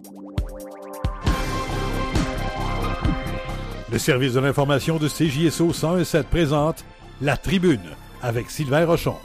Le service de l'information de CJSO 101.7 présente La Tribune avec Sylvain Rochon.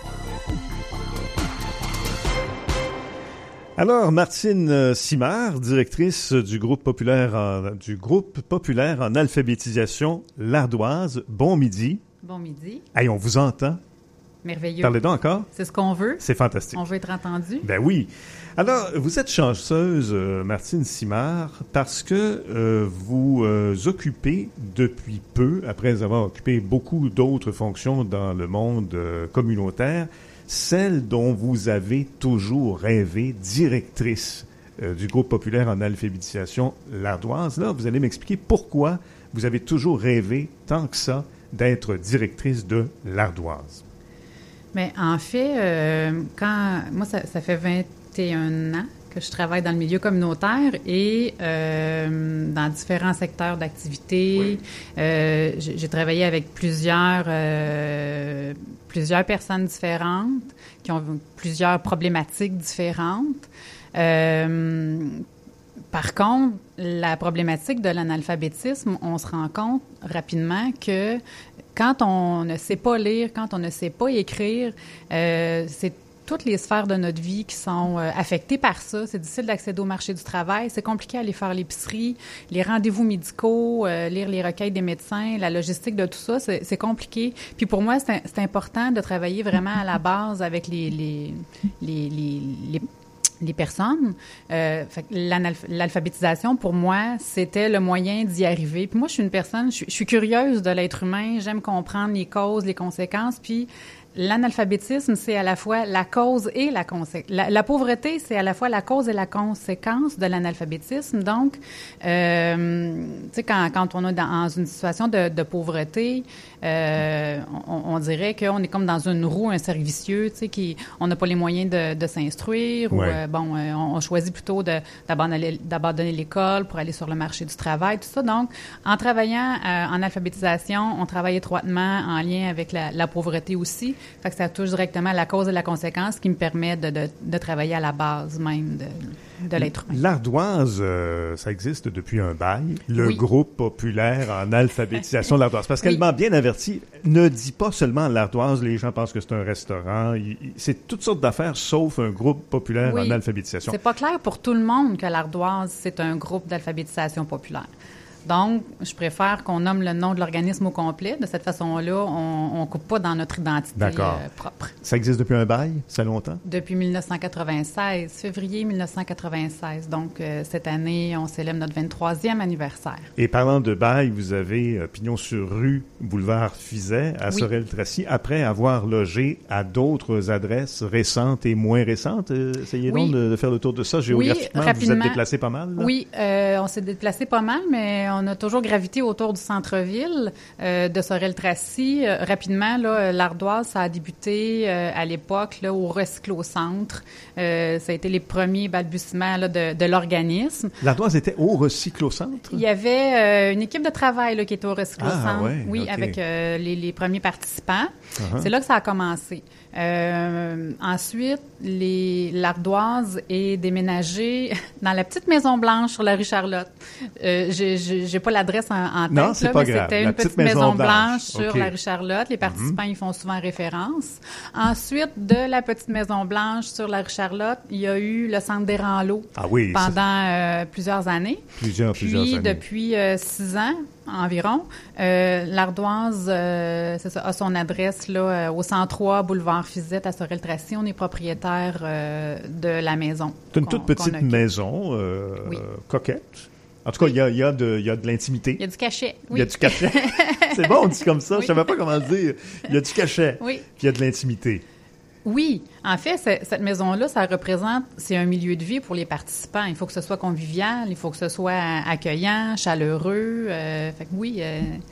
Alors, Martine Simard, directrice du groupe populaire en alphabétisation L'Ardoise. Bon midi. Bon midi. Hey, on vous entend. Merveilleux. Parlez donc encore. C'est ce qu'on veut. C'est fantastique. On veut être entendu. Ben oui. Alors, vous êtes chanceuse, Martine Simard, parce que vous occupez depuis peu, après avoir occupé beaucoup d'autres fonctions dans le monde communautaire, celle dont vous avez toujours rêvé, directrice du groupe populaire en alphabétisation L'Ardoise. Là, vous allez m'expliquer pourquoi vous avez toujours rêvé tant que ça d'être directrice de L'Ardoise. Mais en fait, moi, ça fait 21 ans que je travaille dans le milieu communautaire et dans différents secteurs d'activité. Oui. J'ai travaillé avec plusieurs personnes différentes qui ont plusieurs problématiques différentes. Par contre, la problématique de l'analphabétisme, on se rend compte rapidement que quand on ne sait pas lire, quand on ne sait pas écrire, c'est toutes les sphères de notre vie qui sont affectées par ça. C'est difficile d'accéder au marché du travail. C'est compliqué d'aller faire l'épicerie, les rendez-vous médicaux, lire les requêtes des médecins, la logistique de tout ça, c'est compliqué. Puis pour moi, c'est important de travailler vraiment à la base avec les personnes. L'alphabétisation, pour moi, c'était le moyen d'y arriver. Puis moi, je suis une personne, je suis curieuse de l'être humain, j'aime comprendre les causes, les conséquences, puis l'analphabétisme, c'est à la fois la cause et la conséquence. La pauvreté, c'est à la fois la cause et la conséquence de l'analphabétisme. Donc, tu sais, quand on est dans une situation de pauvreté, on dirait qu'on est comme dans une roue, un cercle vicieux, tu sais, on n'a pas les moyens de s'instruire. Ouais. Ou, on choisit plutôt d'abandonner l'école pour aller sur le marché du travail, tout ça. Donc, en travaillant en alphabétisation, on travaille étroitement en lien avec la pauvreté aussi. Fait que ça touche directement la cause et la conséquence qui me permet de travailler à la base même de l'être humain. L'Ardoise, ça existe depuis un bail. Le groupe populaire en alphabétisation de l'Ardoise. Parce qu'elle m'a bien averti, ne dit pas seulement l'Ardoise, les gens pensent que c'est un restaurant. C'est toutes sortes d'affaires, sauf un groupe populaire en alphabétisation. C'est pas clair pour tout le monde que l'Ardoise, c'est un groupe d'alphabétisation populaire. Donc, je préfère qu'on nomme le nom de l'organisme au complet. De cette façon-là, on ne coupe pas dans notre identité propre. Ça existe depuis un bail? Ça fait longtemps? Depuis 1996, février 1996. Donc, cette année, on célèbre notre 23e anniversaire. Et parlant de bail, vous avez pignon sur rue, boulevard Fizet, à Sorel-Tracy, après avoir logé à d'autres adresses récentes et moins récentes. Essayez donc de faire le tour de ça. Géographiquement, vous êtes déplacé pas mal? Là? Oui, on s'est déplacé pas mal, mais on a toujours gravité autour du centre-ville de Sorel-Tracy. Rapidement, là, l'Ardoise, ça a débuté à l'époque là, au recyclo-centre. Ça a été les premiers balbutiements là, de l'organisme. L'Ardoise était au recyclo-centre? Il y avait une équipe de travail là, qui était au recyclo-centre. Ah, ouais, oui, okay. Avec les premiers participants. Uh-huh. C'est là que ça a commencé. Ensuite, l'Ardoise est déménagée dans la petite Maison Blanche sur la rue Charlotte. J'ai pas l'adresse en tête, non, c'est là, pas mais grave. c'était une petite Maison Blanche sur okay. la rue Charlotte. Les participants y font souvent référence. Ensuite, de la petite Maison Blanche sur la rue Charlotte, il y a eu le centre des Ranleaux pendant plusieurs années. Plusieurs années. Depuis 6 ans environ, l'Ardoise c'est ça, a son adresse là, au 103 boulevard Fizet à Sorel-Tracy. On est propriétaire de la maison. C'est une toute petite maison coquette. En tout cas, il y a de l'intimité. Il y a du cachet. Oui. Il y a du cachet. C'est bon, on dit comme ça. Oui. Je savais pas comment le dire. Il y a du cachet. Oui. Puis il y a de l'intimité. Oui. En fait, cette maison-là, c'est un milieu de vie pour les participants. Il faut que ce soit convivial, il faut que ce soit accueillant, chaleureux. Fait que oui.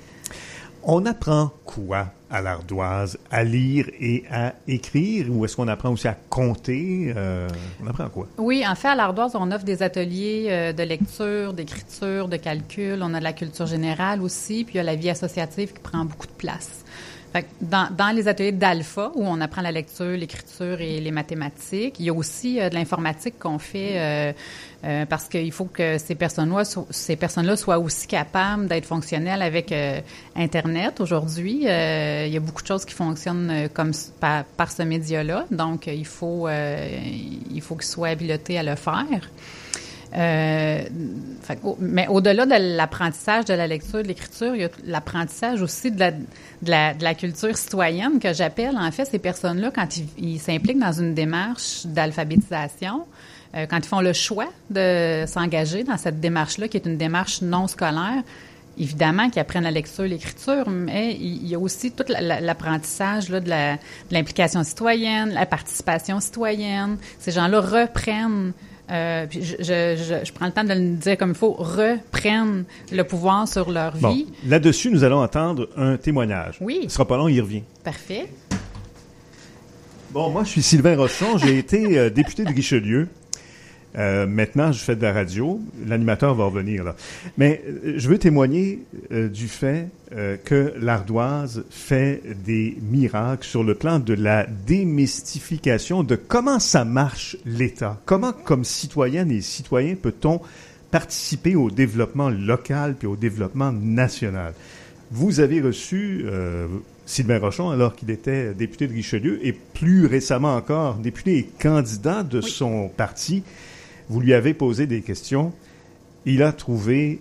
On apprend quoi à l'Ardoise? À lire et à écrire? Ou est-ce qu'on apprend aussi à compter? On apprend quoi? Oui, en fait, à l'Ardoise, on offre des ateliers de lecture, d'écriture, de calcul. On a de la culture générale aussi, puis il y a la vie associative qui prend beaucoup de place. Fait que dans les ateliers d'alpha, où on apprend la lecture, l'écriture et les mathématiques, il y a aussi de l'informatique qu'on fait parce qu'il faut que ces personnes-là soient aussi capables d'être fonctionnelles avec Internet. Aujourd'hui, il y a beaucoup de choses qui fonctionnent comme par ce média-là, donc il faut qu'ils soient habilités à le faire. Mais au-delà de l'apprentissage de la lecture, de l'écriture, il y a l'apprentissage aussi de la culture citoyenne que j'appelle. En fait, ces personnes-là, quand ils s'impliquent dans une démarche d'alphabétisation, quand ils font le choix de s'engager dans cette démarche-là, qui est une démarche non scolaire, évidemment qu'ils apprennent la lecture, l'écriture, mais il y a aussi tout l'apprentissage là, de l'implication citoyenne, la participation citoyenne. Ces gens-là reprennent puis je prends le temps de le dire comme il faut, reprennent le pouvoir sur leur vie. Bon, là-dessus, nous allons entendre un témoignage. Oui. Ce sera pas long, il revient. Parfait. Bon, moi, je suis Sylvain Rochon. J'ai été député de Richelieu. Maintenant, je fais de la radio. L'animateur va revenir, là. Mais je veux témoigner du fait que l'Ardoise fait des miracles sur le plan de la démystification de comment ça marche l'État. Comment, comme citoyennes et citoyens, peut-on participer au développement local puis au développement national? Vous avez reçu Sylvain Rochon alors qu'il était député de Richelieu et plus récemment encore député et candidat de son parti. Vous lui avez posé des questions. Il a trouvé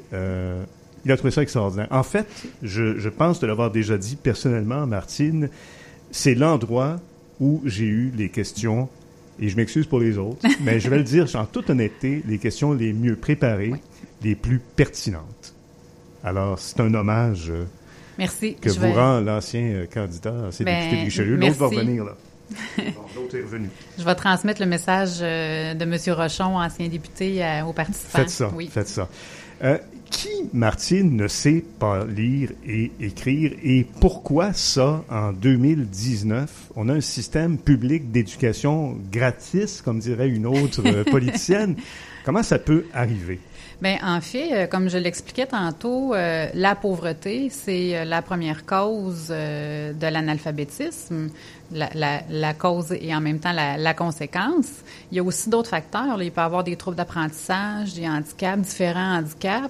ça extraordinaire. En fait, je pense de l'avoir déjà dit personnellement, Martine, c'est l'endroit où j'ai eu les questions, et je m'excuse pour les autres, mais je vais le dire en toute honnêteté, les questions les mieux préparées, les plus pertinentes. Alors, c'est un hommage que vous rend l'ancien candidat, c'est député de Richelieu. L'autre va revenir là. L'autre est revenu. Je vais transmettre le message de M. Rochon, ancien député, aux participants. Faites ça, faites ça. Qui, Martine, ne sait pas lire et écrire et pourquoi ça, en 2019, on a un système public d'éducation gratis, comme dirait une autre politicienne? Comment ça peut arriver? Bien, en fait, comme je l'expliquais tantôt, la pauvreté, c'est la première cause de l'analphabétisme, la cause et en même temps la conséquence. Il y a aussi d'autres facteurs. Là. Il peut y avoir des troubles d'apprentissage, des handicaps, différents handicaps.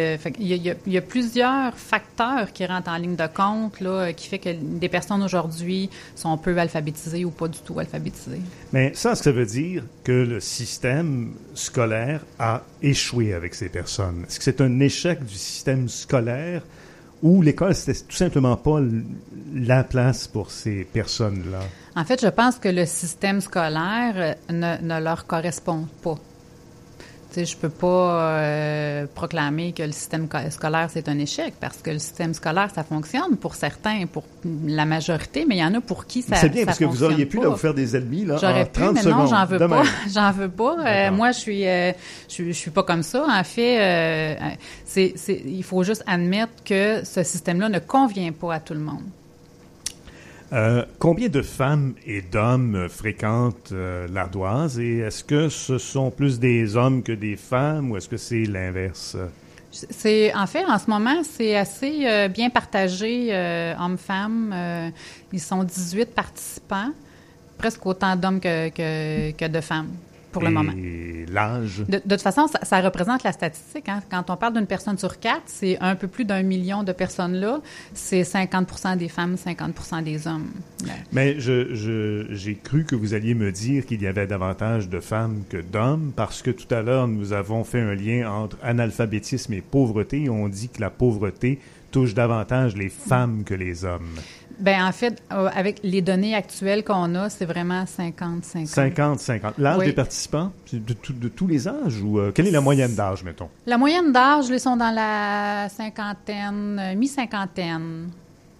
Il y a plusieurs facteurs qui rentrent en ligne de compte, là, qui fait que des personnes aujourd'hui sont peu alphabétisées ou pas du tout alphabétisées. Mais ça veut dire que le système scolaire a échoué avec ces personnes. Est-ce que c'est un échec du système scolaire ou l'école, c'était tout simplement pas la place pour ces personnes-là? En fait, je pense que le système scolaire ne leur correspond pas. Tu sais, je peux pas proclamer que le système scolaire, c'est un échec, parce que le système scolaire, ça fonctionne pour certains, pour la majorité, mais il y en a pour qui ça fonctionne pas. C'est bien, parce que vous auriez pu là, vous faire des ennemis là, J'aurais en 30 pu, mais secondes. Non, j'en veux demain. pas. J'en veux pas. Moi, je suis pas comme ça. En fait, il faut juste admettre que ce système-là ne convient pas à tout le monde. Combien de femmes et d'hommes fréquentent l'Ardoise et est-ce que ce sont plus des hommes que des femmes ou est-ce que c'est l'inverse? En fait, en ce moment, c'est assez bien partagé, hommes-femmes. Ils sont 18 participants, presque autant d'hommes que de femmes. Pour le moment. Et l'âge? De toute façon, ça représente la statistique. Hein? Quand on parle d'une personne sur 4, c'est un peu plus d'1 million de personnes-là. C'est 50% des femmes, 50% des hommes. Mais j'ai cru que vous alliez me dire qu'il y avait davantage de femmes que d'hommes parce que tout à l'heure, nous avons fait un lien entre analphabétisme et pauvreté. On dit que la pauvreté touche davantage les femmes que les hommes. Bien, en fait, avec les données actuelles qu'on a, c'est vraiment 50-50. 50-50. L'âge des participants, de tous les âges? Ou quelle est la moyenne d'âge, mettons? La moyenne d'âge, ils sont dans la cinquantaine, mi-cinquantaine.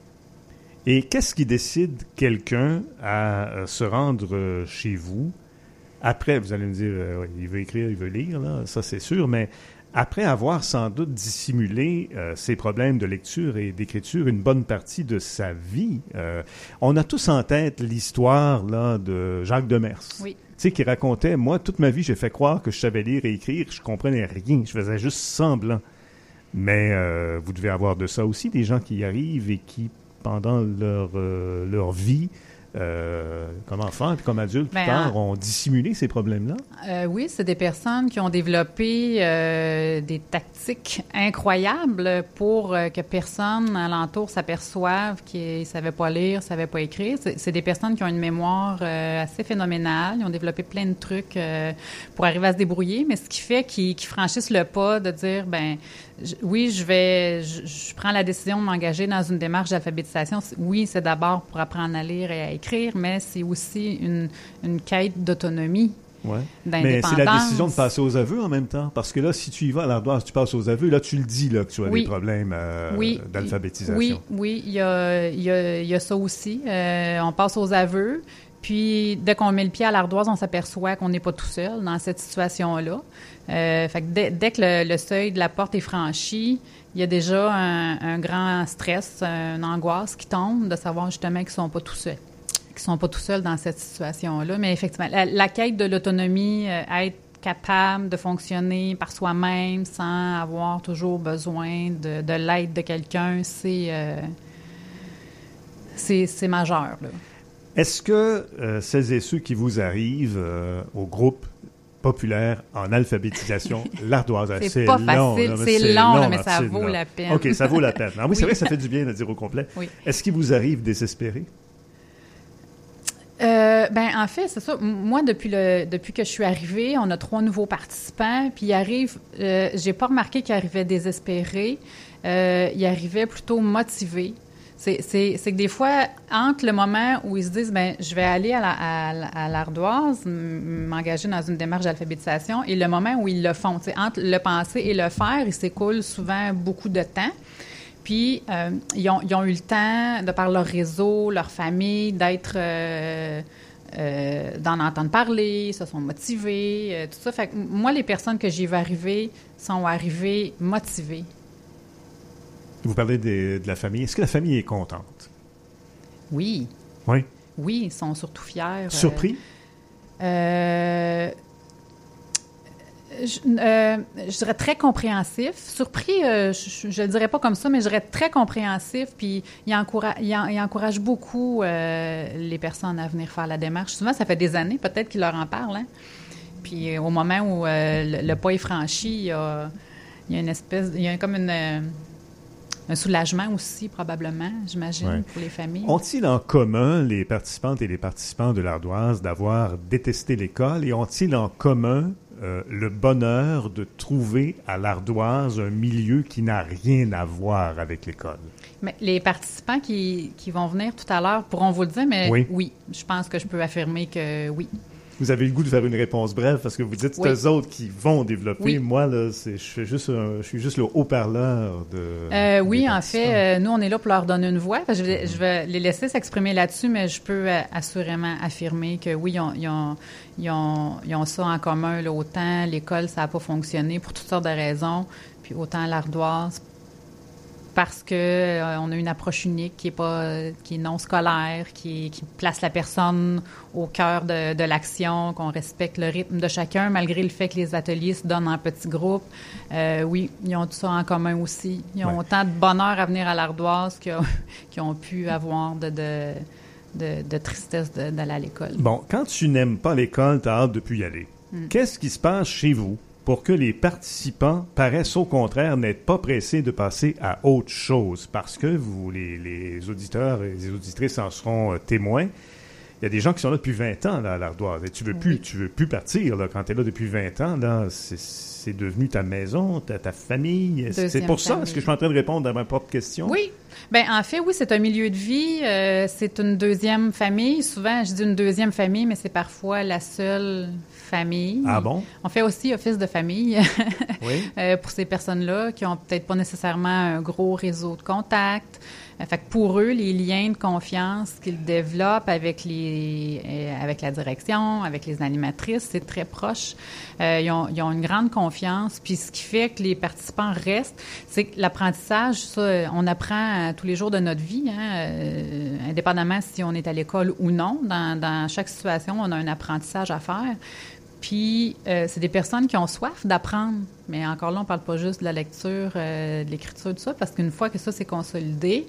Et qu'est-ce qui décide quelqu'un à se rendre chez vous? Après, vous allez me dire, il veut écrire, il veut lire, là, ça c'est sûr, mais après avoir sans doute dissimulé ses problèmes de lecture et d'écriture une bonne partie de sa vie, on a tous en tête l'histoire là de Jacques Demers. Oui. Tu sais, qui racontait, moi, toute ma vie, j'ai fait croire que je savais lire et écrire, je comprenais rien, je faisais juste semblant. Mais vous devez avoir de ça aussi, des gens qui y arrivent et qui pendant leur vie, comme enfants et comme adultes plus tard, ont dissimulé ces problèmes-là? Oui, c'est des personnes qui ont développé des tactiques incroyables pour que personne alentour s'aperçoive qu'ils ne savaient pas lire, ne savaient pas écrire. C'est des personnes qui ont une mémoire assez phénoménale. Ils ont développé plein de trucs pour arriver à se débrouiller, mais ce qui fait qu'ils franchissent le pas de dire, je prends la décision de m'engager dans une démarche d'alphabétisation. Oui, c'est d'abord pour apprendre à lire et à écrire, mais c'est aussi une quête d'autonomie, d'indépendance. Mais c'est la décision de passer aux aveux en même temps. Parce que là, si tu y vas à l'ardoise, tu passes aux aveux, là, tu le dis là, que tu as des problèmes d'alphabétisation. Oui, il y a ça aussi. On passe aux aveux. Puis, dès qu'on met le pied à l'ardoise, on s'aperçoit qu'on n'est pas tout seul dans cette situation-là. Fait que dès que le seuil de la porte est franchi, il y a déjà un grand stress, une angoisse qui tombe de savoir justement qu'ils ne sont pas tout seuls. Qu'ils sont pas tout seuls dans cette situation-là. Mais effectivement, la quête de l'autonomie, être capable de fonctionner par soi-même sans avoir toujours besoin de l'aide de quelqu'un, c'est majeur, là. Est-ce que celles et ceux qui vous arrivent au groupe populaire en alphabétisation, l'ardoise, c'est pas facile, c'est long, mais ça vaut la peine. OK, ça vaut la peine. Ah oui, c'est vrai que ça fait du bien de dire au complet. Oui. Est-ce qu'il vous arrive désespéré? En fait, c'est ça. Moi, depuis que je suis arrivée, on a 3 nouveaux participants, puis j'ai pas remarqué qu'ils arrivaient désespérés. Ils arrivaient plutôt motivés. C'est que des fois, entre le moment où ils se disent, je vais aller à l'ardoise, m'engager dans une démarche d'alphabétisation, et le moment où ils le font, entre le penser et le faire, il s'écoule souvent beaucoup de temps. Puis, ils ont eu le temps, de par leur réseau, leur famille, d'en entendre parler, se sont motivés, tout ça. Fait que moi, les personnes que j'ai vues arriver sont arrivées motivées. Vous parlez de la famille. Est-ce que la famille est contente? Oui. Oui? Oui, ils sont surtout fiers. Surpris? Je dirais très compréhensif. Surpris, je le dirais pas comme ça, mais je dirais très compréhensif. Puis, il encourage beaucoup les personnes à venir faire la démarche. Souvent, ça fait des années, peut-être qu'ils leur en parlent. Hein? Puis, au moment où le pas est franchi, il y a une espèce... Il y a comme un soulagement aussi, probablement, j'imagine, pour les familles. Ont-ils en commun, les participantes et les participants de l'ardoise, d'avoir détesté l'école et ont-ils en commun le bonheur de trouver à l'ardoise un milieu qui n'a rien à voir avec l'école? Mais les participants qui vont venir tout à l'heure pourront vous le dire, mais oui, je pense que je peux affirmer que oui. Vous avez le goût de faire une réponse brève parce que vous dites c'est eux autres qui vont développer. Oui. Moi, là, je suis juste le haut-parleur de... oui, en fait, nous, on est là pour leur donner une voix. Je vais les laisser s'exprimer là-dessus, mais je peux assurément affirmer que oui, ils ont ça en commun. Là, autant l'école, ça n'a pas fonctionné pour toutes sortes de raisons, puis autant l'ardoise, parce que on a une approche unique qui est non scolaire, qui place la personne au cœur de l'action, qu'on respecte le rythme de chacun, malgré le fait que les ateliers se donnent en petits groupes. Oui, ils ont tout ça en commun aussi. Ils ont autant de bonheur à venir à l'ardoise qu'ils ont pu avoir de tristesse d'aller à l'école. Bon, quand tu n'aimes pas l'école, tu as hâte de plus y aller. Qu'est-ce qui se passe chez vous pour que les participants paraissent au contraire n'être pas pressés de passer à autre chose? Parce que vous, les auditeurs et les auditrices en seront témoins. Il y a des gens qui sont là depuis 20 ans là, à l'ardoise. Et tu veux plus partir là, quand tu es là depuis 20 ans. Là, c'est devenu ta maison, ta famille. C'est pour ça? Est-ce que je suis en train de répondre à ma propre question? Oui. En fait, oui, c'est un milieu de vie. C'est une deuxième famille. Souvent, je dis une deuxième famille, mais c'est parfois la seule famille. Ah bon? On fait aussi office de famille pour ces personnes-là qui n'ont peut-être pas nécessairement un gros réseau de contacts. Fait que pour eux, les liens de confiance qu'ils développent avec la direction, avec les animatrices, c'est très proche. Ils ont une grande confiance. Puis ce qui fait que les participants restent, c'est que l'apprentissage, ça, on apprend tous les jours de notre vie, indépendamment si on est à l'école ou non. Dans chaque situation, on a un apprentissage à faire. Puis, c'est des personnes qui ont soif d'apprendre. Mais encore là, on ne parle pas juste de la lecture, de l'écriture, tout ça, parce qu'une fois que ça s'est consolidé,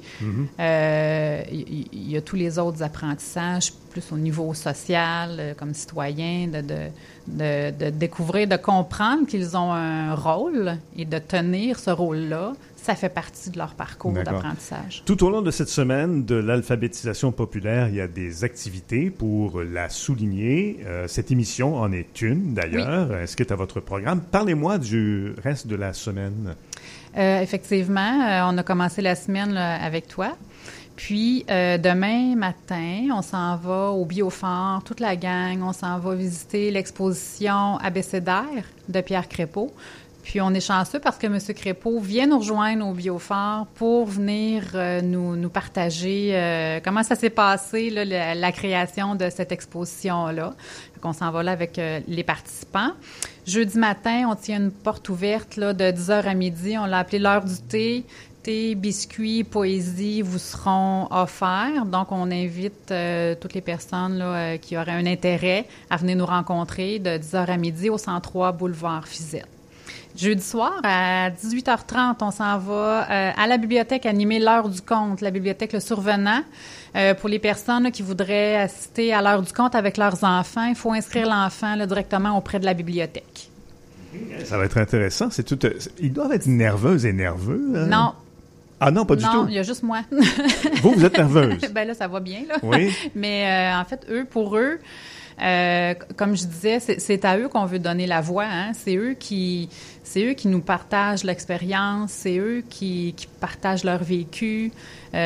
il y a tous les autres apprentissages, plus au niveau social, comme citoyen, de découvrir, de comprendre qu'ils ont un rôle et de tenir ce rôle-là. Ça fait partie de leur parcours d'apprentissage. Tout au long de cette semaine de l'alphabétisation populaire, il y a des activités pour la souligner. Cette émission en est une, d'ailleurs. Oui. Inscrite à votre programme. Parlez-moi du reste de la semaine. Effectivement, on a commencé la semaine là, avec toi. Puis, demain matin, on s'en va au Biophore, toute la gang. On s'en va visiter l'exposition abécédaire de Pierre Crépeau. Puis, on est chanceux parce que M. Crépeau vient nous rejoindre au Biophore pour venir nous partager comment ça s'est passé, là, la création de cette exposition-là. Donc, on s'en va là avec les participants. Jeudi matin, on tient une porte ouverte là, de 10h à midi. On l'a appelé l'heure du thé. Thé, biscuits, poésie vous seront offerts. Donc, on invite toutes les personnes là, qui auraient un intérêt à venir nous rencontrer de 10h à midi au 103 boulevard Fizette. Jeudi soir, à 18h30, on s'en va à la bibliothèque animer l'heure du conte, la bibliothèque Le Survenant. Pour les personnes là, qui voudraient assister à l'heure du conte avec leurs enfants, il faut inscrire l'enfant là, directement auprès de la bibliothèque. Ça va être intéressant. Ils doivent être nerveuses et nerveux. Hein? Non. Ah non, pas du tout. Non, il y a juste moi. Vous êtes nerveuse. Ben là, ça va bien, là. Oui. Mais en fait, pour eux, comme je disais, c'est à eux qu'on veut donner la voix. Hein? C'est eux qui nous partagent l'expérience. C'est eux qui partagent leur vécu. On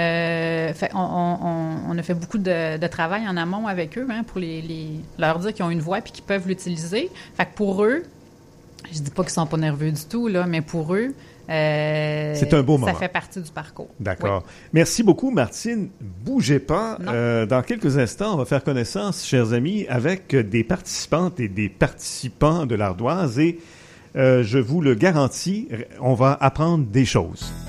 a fait beaucoup de travail en amont avec eux hein, pour leur dire qu'ils ont une voix et qu'ils peuvent l'utiliser. Fait que pour eux, je dis pas qu'ils sont pas nerveux du tout, là, mais pour eux, c'est un beau moment. Ça fait partie du parcours. D'accord. Oui. Merci beaucoup, Martine. Bougez pas. Dans quelques instants, on va faire connaissance, chers amis, avec des participantes et des participants de l'Ardoise et je vous le garantis, on va apprendre des choses.